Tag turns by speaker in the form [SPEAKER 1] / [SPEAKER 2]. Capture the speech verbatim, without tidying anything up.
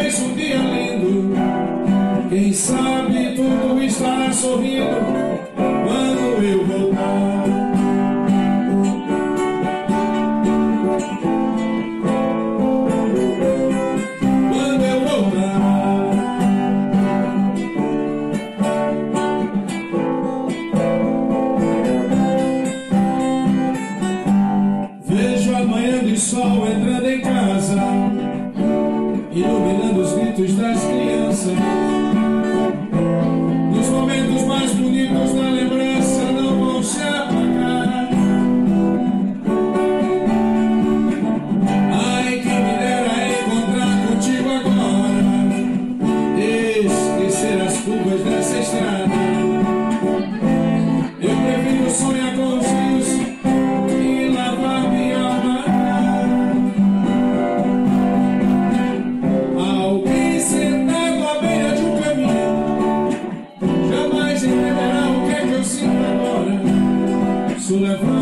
[SPEAKER 1] talvez um dia lindo. Quem sabe tudo estará sorrindo quando eu voltar. Quando eu voltar. Vejo a manhã de sol entrando em casa, iluminando os gritos das crianças. Nos momentos mais bonitos da lembrança não vão se apagar. Ai, quem me dera encontrar contigo agora, esquecer as curvas dessa estrada. Eu prefiro sonhar com os rios e lavar minha alma. Alguém sentado à beira de um caminho jamais entenderá o que é que eu sinto agora. Sou levado